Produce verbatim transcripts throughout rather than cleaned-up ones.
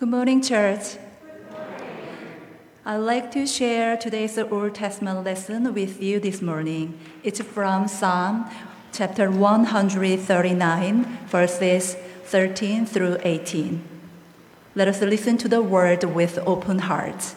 Good morning, church. I'd like to share today's Old Testament lesson with you this morning. It's from Psalm chapter one thirty-nine, verses thirteen through eighteen. Let us listen to the word with open hearts.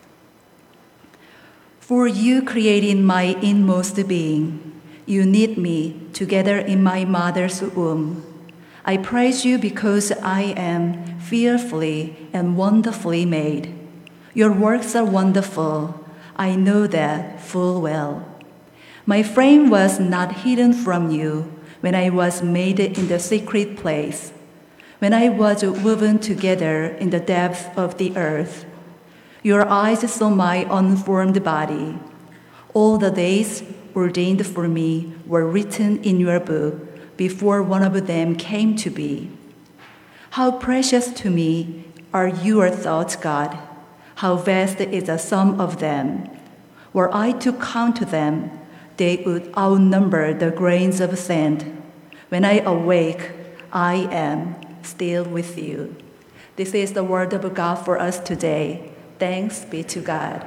For you created my inmost being. You knit me together in my mother's womb. I praise you because I am fearfully and wonderfully made. Your works are wonderful. I know that full well. My frame was not hidden from you when I was made in the secret place, when I was woven together in the depths of the earth. Your eyes saw my unformed body. All the days ordained for me were written in your book before one of them came to be. How precious to me are your thoughts, God. How vast is the sum of them. Were I to count them, they would outnumber the grains of sand. When I awake, I am still with you. This is the word of God for us today. Thanks be to God.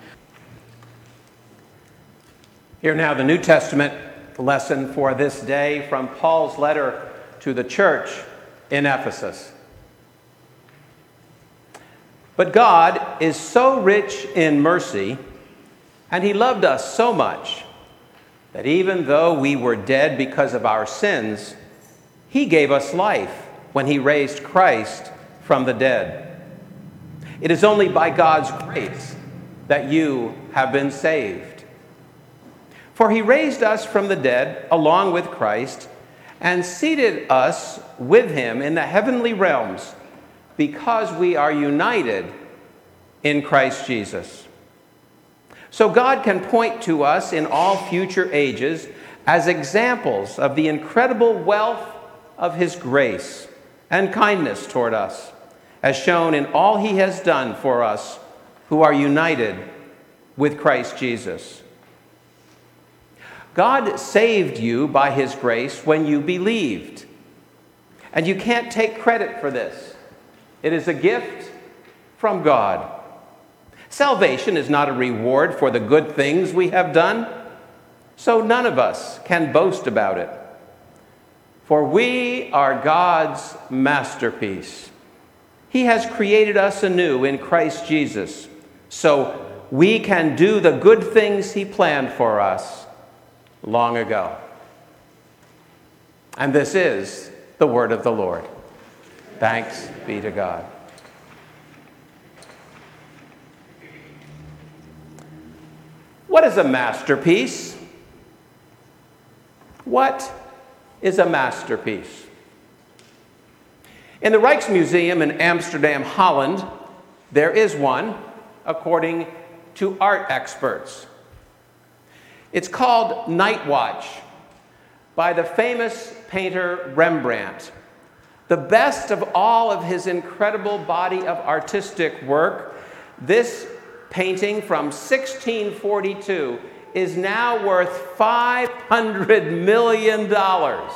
Here now the New Testament lesson for this day from Paul's letter to the church in Ephesus. But God is so rich in mercy, and he loved us so much, that even though we were dead because of our sins, he gave us life when he raised Christ from the dead. It is only by God's grace that you have been saved. For he raised us from the dead along with Christ and seated us with him in the heavenly realms because we are united in Christ Jesus. So God can point to us in all future ages as examples of the incredible wealth of his grace and kindness toward us, as shown in all he has done for us who are united with Christ Jesus. God saved you by his grace when you believed. And you can't take credit for this. It is a gift from God. Salvation is not a reward for the good things we have done, so none of us can boast about it. For we are God's masterpiece. He has created us anew in Christ Jesus, so we can do the good things he planned for us long ago. And this is the word of the Lord. Thanks be to God. What is a masterpiece? What is a masterpiece? In the Rijksmuseum in Amsterdam, Holland, there is one, according to art experts. It's called Night Watch by the famous painter Rembrandt. The best of all of his incredible body of artistic work, this painting from sixteen forty-two is now worth five hundred million dollars.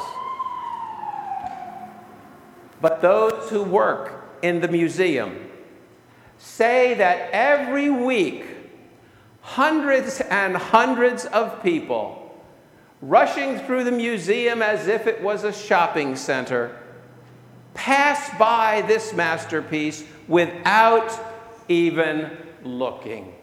But those who work in the museum say that every week, hundreds and hundreds of people rushing through the museum as if it was a shopping center pass by this masterpiece without even looking.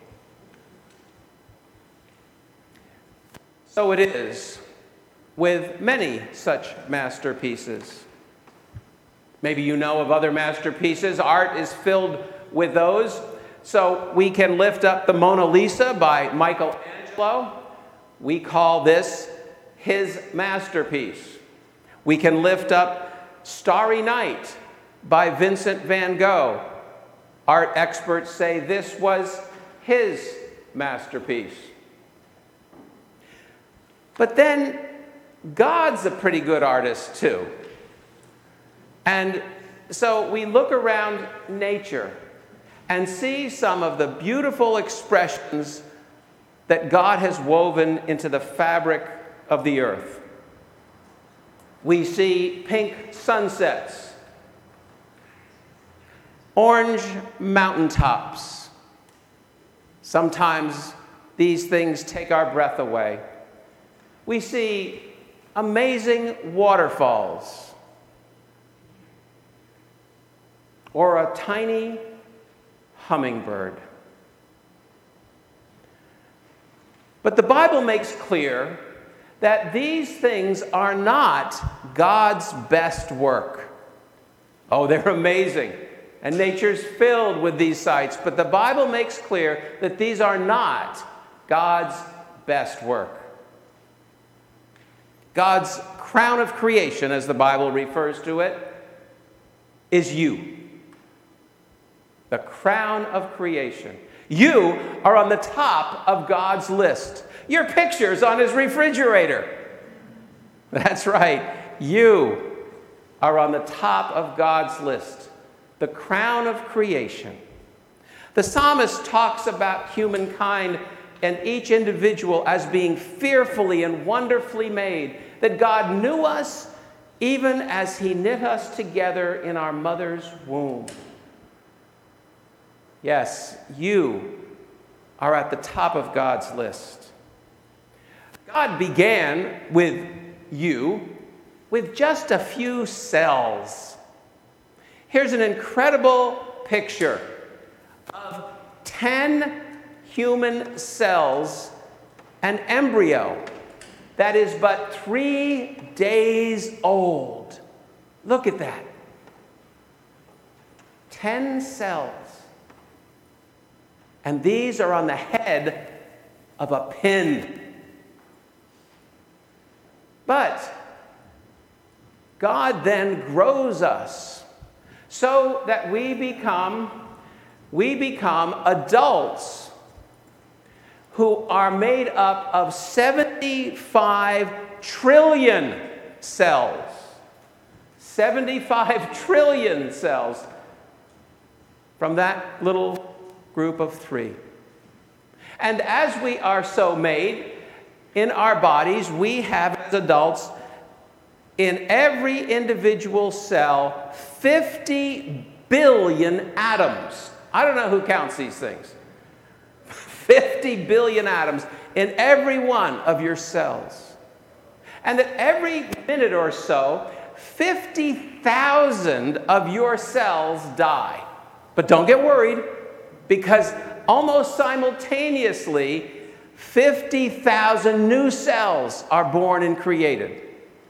So it is with many such masterpieces. Maybe you know of other masterpieces. Art is filled with those. So we can lift up the Mona Lisa by Michelangelo. We call this his masterpiece. We can lift up Starry Night by Vincent van Gogh. Art experts say this was his masterpiece. But then God's a pretty good artist too. And so we look around nature and see some of the beautiful expressions that God has woven into the fabric of the earth. We see pink sunsets, orange mountaintops. Sometimes these things take our breath away. We see amazing waterfalls, or a tiny hummingbird. But the Bible makes clear that these things are not God's best work. Oh, they're amazing, and nature's filled with these sights, but the Bible makes clear that these are not God's best work. God's crown of creation, as the Bible refers to it, is you. The crown of creation. You are on the top of God's list. Your picture's on his refrigerator. That's right. You are on the top of God's list. The crown of creation. The psalmist talks about humankind and each individual as being fearfully and wonderfully made. That God knew us even as he knit us together in our mother's womb. Yes, you are at the top of God's list. God began with you with just a few cells. Here's an incredible picture of ten human cells, an embryo that is but three days old. Look at that. Ten cells. And these are on the head of a pin. But God then grows us so that we become, we become adults who are made up of seventy-five trillion cells. seventy-five trillion cells from that little group of three. And as we are so made, in our bodies, we have, as adults, in every individual cell, fifty billion atoms. I don't know who counts these things. fifty billion atoms in every one of your cells. And that every minute or so, fifty thousand of your cells die. But don't get worried, because almost simultaneously, fifty thousand new cells are born and created.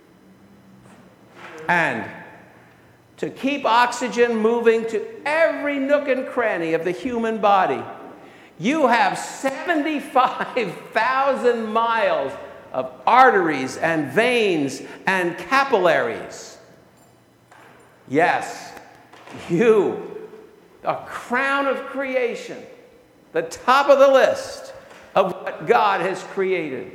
And to keep oxygen moving to every nook and cranny of the human body, you have seventy-five thousand miles of arteries and veins and capillaries. Yes, you, a crown of creation, the top of the list of what God has created.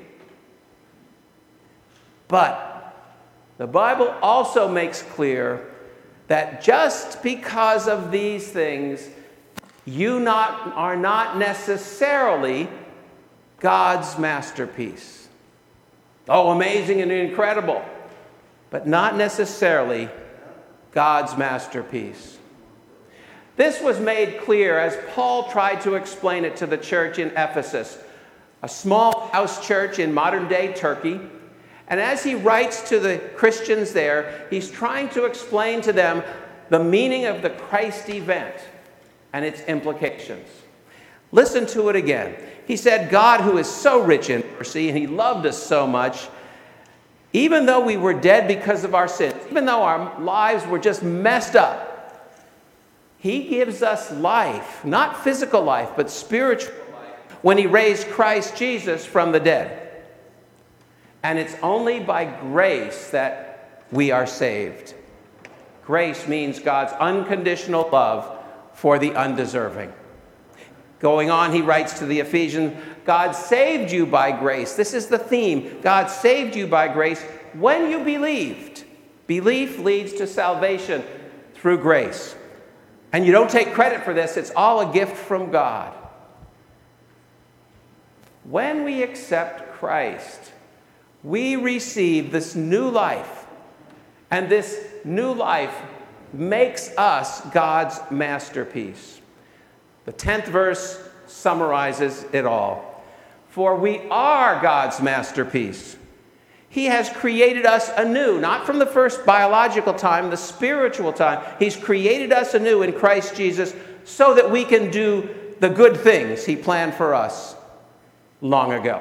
But the Bible also makes clear that just because of these things, you not, are not necessarily God's masterpiece. Oh, amazing and incredible, but not necessarily God's masterpiece. This was made clear as Paul tried to explain it to the church in Ephesus, a small house church in modern-day Turkey. And as he writes to the Christians there, he's trying to explain to them the meaning of the Christ event and its implications. Listen to it again. He said, God, who is so rich in mercy, and he loved us so much, even though we were dead because of our sins, even though our lives were just messed up, he gives us life, not physical life, but spiritual life, when he raised Christ Jesus from the dead. And it's only by grace that we are saved. Grace means God's unconditional love for the undeserving. Going on, he writes to the Ephesians, God saved you by grace. This is the theme. God saved you by grace when you believed. Belief leads to salvation through grace. And you don't take credit for this. It's all a gift from God. When we accept Christ, we receive this new life. And this new life makes us God's masterpiece. The tenth verse summarizes it all. For we are God's masterpiece. He has created us anew, not from the first biological time, the spiritual time. He's created us anew in Christ Jesus so that we can do the good things he planned for us long ago.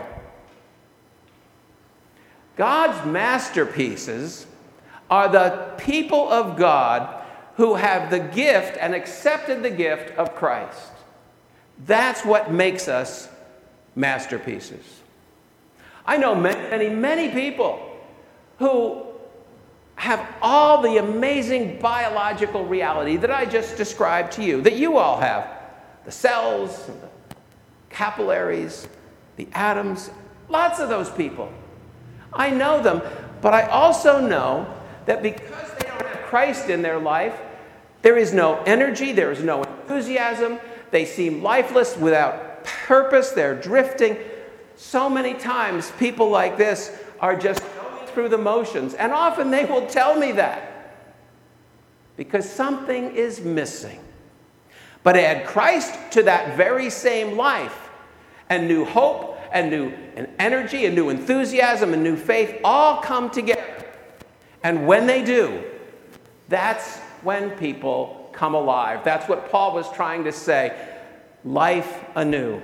God's masterpieces are the people of God who have the gift and accepted the gift of Christ. That's what makes us masterpieces. I know many, many, many people who have all the amazing biological reality that I just described to you, that you all have. The cells, the capillaries, the atoms, lots of those people. I know them, but I also know that because they don't have Christ in their life, there is no energy, there is no enthusiasm, they seem lifeless, without purpose, they're drifting. So many times people like this are just going through the motions, and often they will tell me that because something is missing. But add Christ to that very same life, and new hope, and new and energy, and new enthusiasm, and new faith all come together. And when they do, that's when people come alive. That's what Paul was trying to say. Life anew.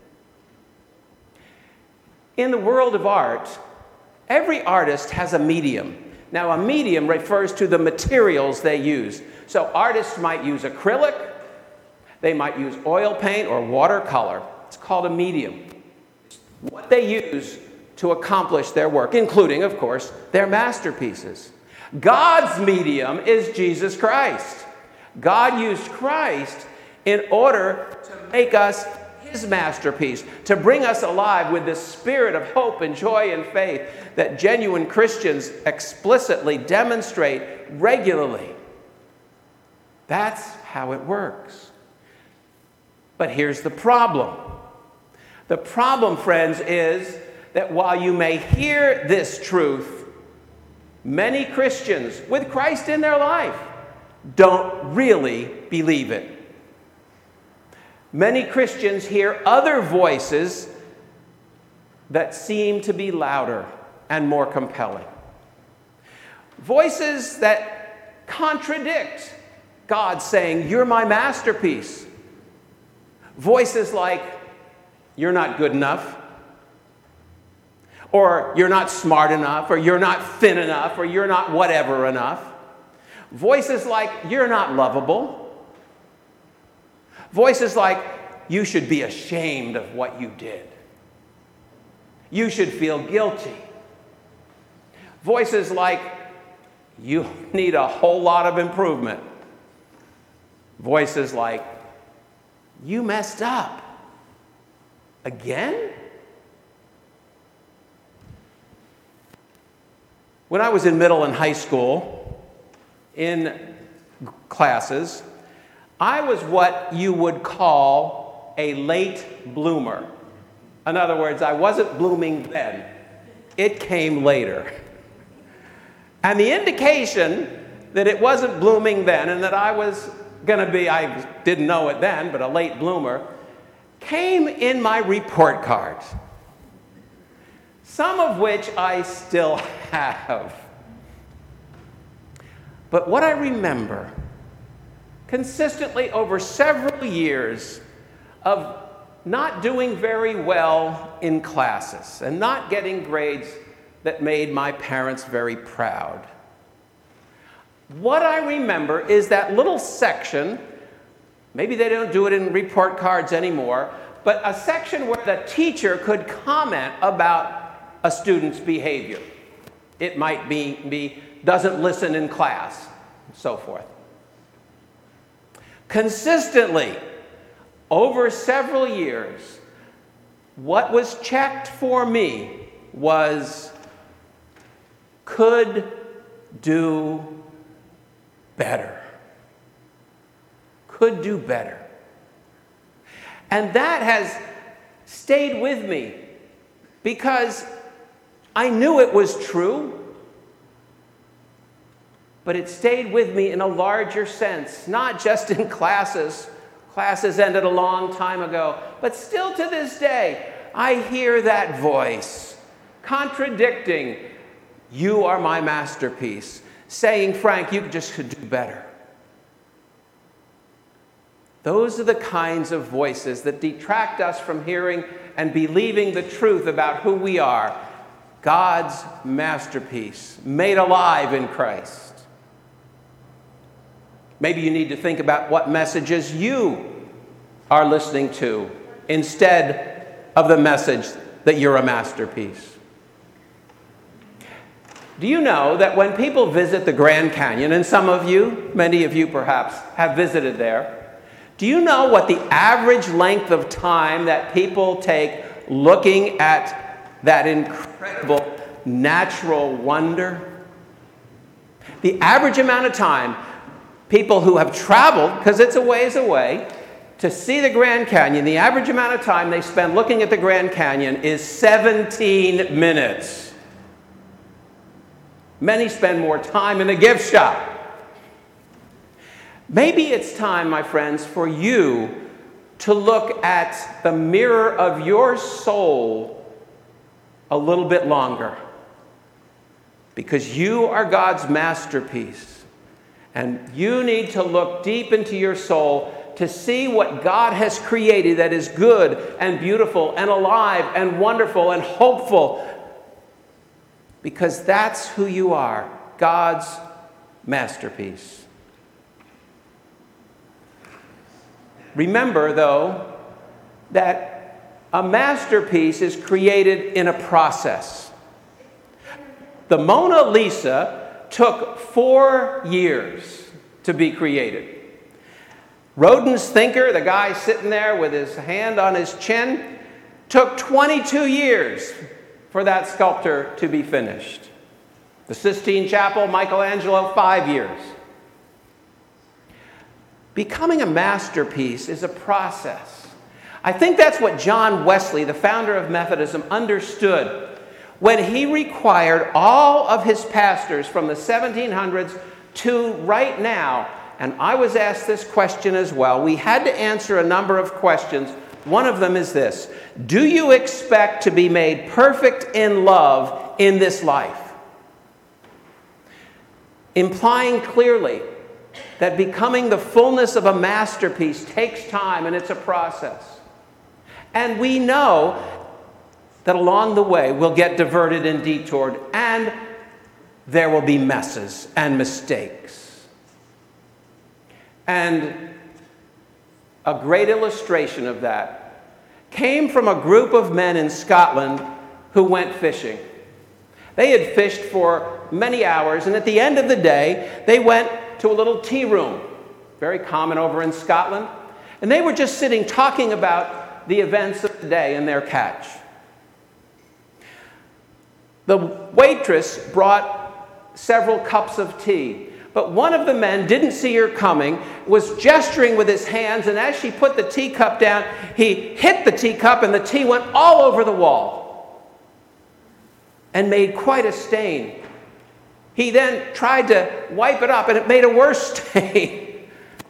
In the world of art, every artist has a medium. Now, a medium refers to the materials they use. So artists might use acrylic, they might use oil paint or watercolor. It's called a medium. What they use to accomplish their work, including, of course, their masterpieces. God's medium is Jesus Christ. God used Christ in order to make us his masterpiece, to bring us alive with this spirit of hope and joy and faith that genuine Christians explicitly demonstrate regularly. That's how it works. But here's the problem. The problem, friends, is that while you may hear this truth, many Christians with Christ in their life don't really believe it. Many Christians hear other voices that seem to be louder and more compelling. Voices that contradict God saying, "You're my masterpiece." Voices like, "You're not good enough," or "You're not smart enough," or "You're not thin enough," or "You're not whatever enough." Voices like, "You're not lovable." Voices like, "You should be ashamed of what you did. You should feel guilty." Voices like, "You need a whole lot of improvement." Voices like, "You messed up. Again?" When I was in middle and high school, in classes, I was what you would call a late bloomer. In other words, I wasn't blooming then. It came later. And the indication that it wasn't blooming then and that I was going to be, I didn't know it then, but a late bloomer, came in my report cards, some of which I still have. But what I remember consistently over several years of not doing very well in classes and not getting grades that made my parents very proud. What I remember is that little section, maybe they don't do it in report cards anymore, but a section where the teacher could comment about a student's behavior. It might be, be doesn't listen in class, and so forth. Consistently, over several years, what was checked for me was could do better. Could do better. And that has stayed with me because I knew it was true. but it stayed with me in a larger sense, not just in classes. Classes ended a long time ago, but still to this day, I hear that voice contradicting, "You are my masterpiece," saying, "Frank, you just could do better." Those are the kinds of voices that detract us from hearing and believing the truth about who we are, God's masterpiece, made alive in Christ. Maybe you need to think about what messages you are listening to instead of the message that you're a masterpiece. Do you know that when people visit the Grand Canyon, and some of you, many of you perhaps, have visited there, do you know what the average length of time that people take looking at that incredible natural wonder? The average amount of time people who have traveled, because it's a ways away, to see the Grand Canyon, the average amount of time they spend looking at the Grand Canyon is seventeen minutes. Many spend more time in the gift shop. Maybe it's time, my friends, for you to look at the mirror of your soul a little bit longer, because you are God's masterpiece, and you need to look deep into your soul to see what God has created that is good and beautiful and alive and wonderful and hopeful, because that's who you are, God's masterpiece. Remember, though, that a masterpiece is created in a process. The Mona Lisa took four years to be created. Rodin's Thinker, the guy sitting there with his hand on his chin, took twenty-two years for that sculptor to be finished. The Sistine Chapel, Michelangelo, five years. Becoming a masterpiece is a process. I think that's what John Wesley, the founder of Methodism, understood when he required all of his pastors from the seventeen hundreds to right now. And I was asked this question as well. We had to answer a number of questions. One of them is this: do you expect to be made perfect in love in this life? Implying clearly that becoming the fullness of a masterpiece takes time and it's a process. And we know that along the way we'll get diverted and detoured, and there will be messes and mistakes. And a great illustration of that came from a group of men in Scotland who went fishing. They had fished for many hours, and at the end of the day, they went to a little tea room, very common over in Scotland, and they were just sitting talking about the events of the day and their catch. The waitress brought several cups of tea, but one of the men didn't see her coming, was gesturing with his hands, and as she put the teacup down, he hit the teacup and the tea went all over the wall and made quite a stain. He then tried to wipe it up, and it made a worse stain.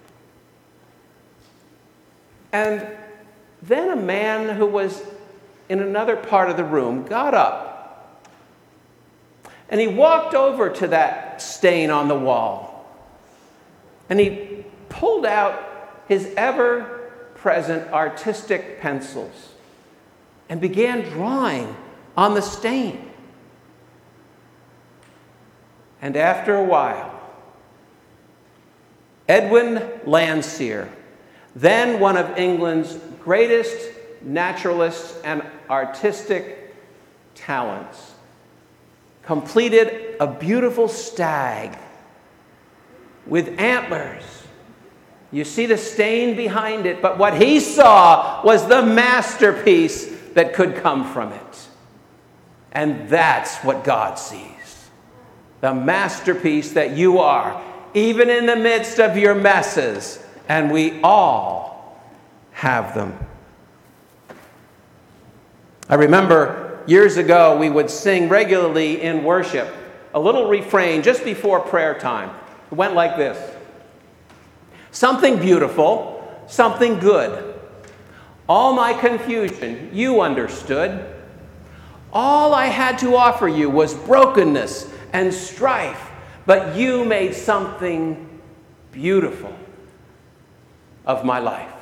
And then a man who was in another part of the room got up, and he walked over to that stain on the wall, and he pulled out his ever-present artistic pencils and began drawing on the stain. And after a while, Edwin Landseer, then one of England's greatest naturalists and artistic talents, completed a beautiful stag with antlers. You see the stain behind it, but what he saw was the masterpiece that could come from it. And that's what God sees. The masterpiece that you are, even in the midst of your messes, and we all have them. I remember years ago we would sing regularly in worship a little refrain just before prayer time. It went like this. Something beautiful, something good. All my confusion you understood. All I had to offer you was brokenness and strife, but you made something beautiful of my life.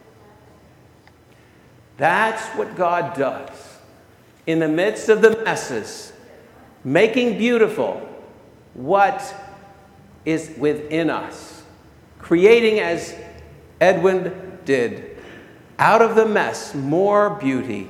That's what God does. In the midst of the messes, making beautiful what is within us. Creating, as Edwin did, out of the mess, more beauty.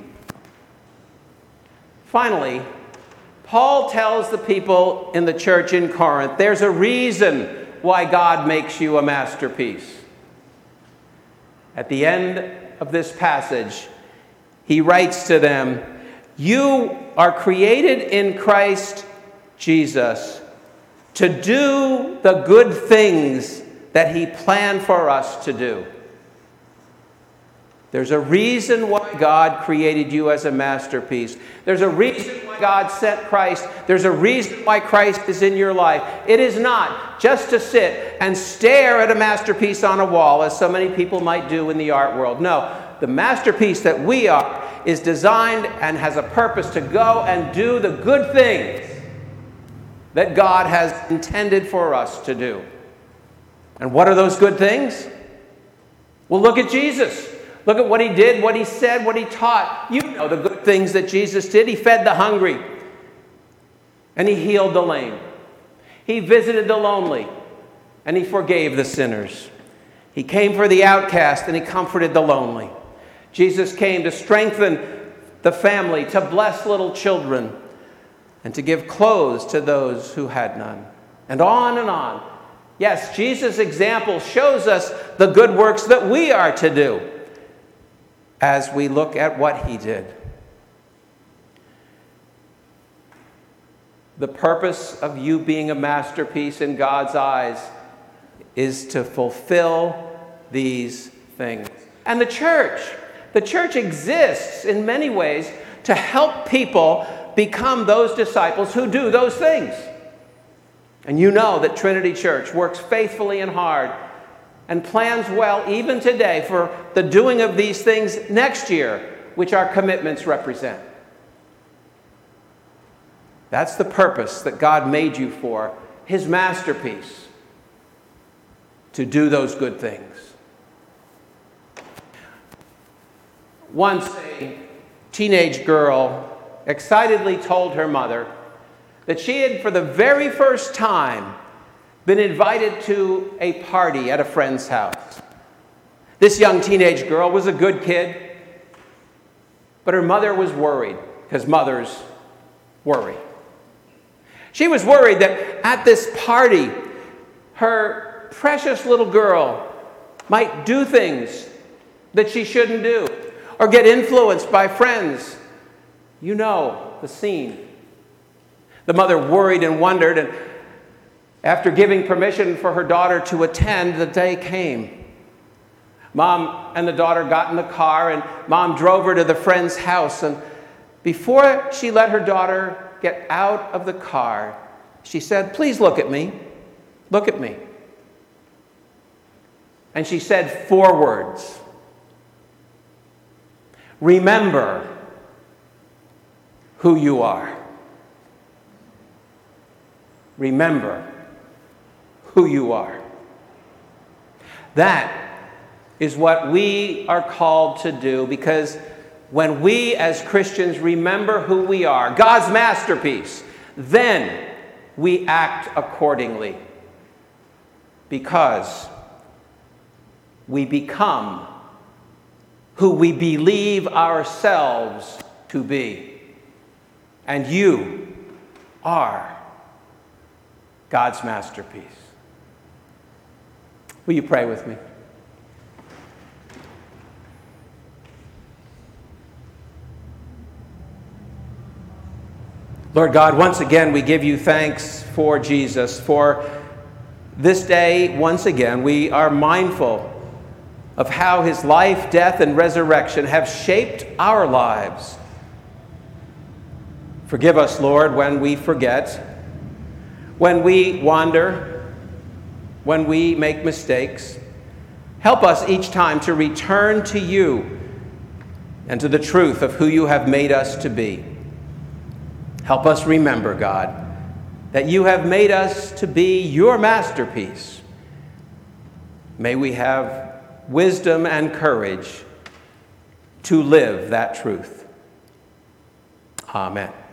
Finally, Paul tells the people in the church in Corinth, there's a reason why God makes you a masterpiece. At the end of this passage, he writes to them, you are created in Christ Jesus to do the good things that he planned for us to do. There's a reason why God created you as a masterpiece. There's a reason why God sent Christ. There's a reason why Christ is in your life. It is not just to sit and stare at a masterpiece on a wall, as so many people might do in the art world. No, the masterpiece that we are is designed and has a purpose to go and do the good things that God has intended for us to do. And what are those good things? Well, look at Jesus. Look at what he did, what he said, what he taught. You know the good things that Jesus did. He fed the hungry, and he healed the lame. He visited the lonely, and he forgave the sinners. He came for the outcast, and he comforted the lonely. Jesus came to strengthen the family, to bless little children, and to give clothes to those who had none. And on and on. Yes, Jesus' example shows us the good works that we are to do as we look at what he did. The purpose of you being a masterpiece in God's eyes is to fulfill these things. And the church, the church exists in many ways to help people become those disciples who do those things. And you know that Trinity Church works faithfully and hard and plans well even today for the doing of these things next year, which our commitments represent. That's the purpose that God made you for, his masterpiece, to do those good things. Once a teenage girl excitedly told her mother that she had, for the very first time, been invited to a party at a friend's house. This young teenage girl was a good kid, but her mother was worried, because mothers worry. She was worried that at this party, her precious little girl might do things that she shouldn't do, or get influenced by friends. You know the scene. The mother worried and wondered, and after giving permission for her daughter to attend, the day came. Mom and the daughter got in the car, and Mom drove her to the friend's house. And before she let her daughter get out of the car, she said, "Please look at me. Look at me." And she said four words. Remember who you are. Remember who you are. That is what we are called to do, because when we as Christians remember who we are, God's masterpiece, then we act accordingly, because we become who we believe ourselves to be. And you are God's masterpiece. Will you pray with me? Lord God, once again we give you thanks for Jesus. For this day, once again, we are mindful of how his life, death, and resurrection have shaped our lives. Forgive us, Lord, when we forget, when we wander, when we make mistakes. Help us each time to return to you and to the truth of who you have made us to be. Help us remember, God, that you have made us to be your masterpiece. May we have wisdom and courage to live that truth. Amen.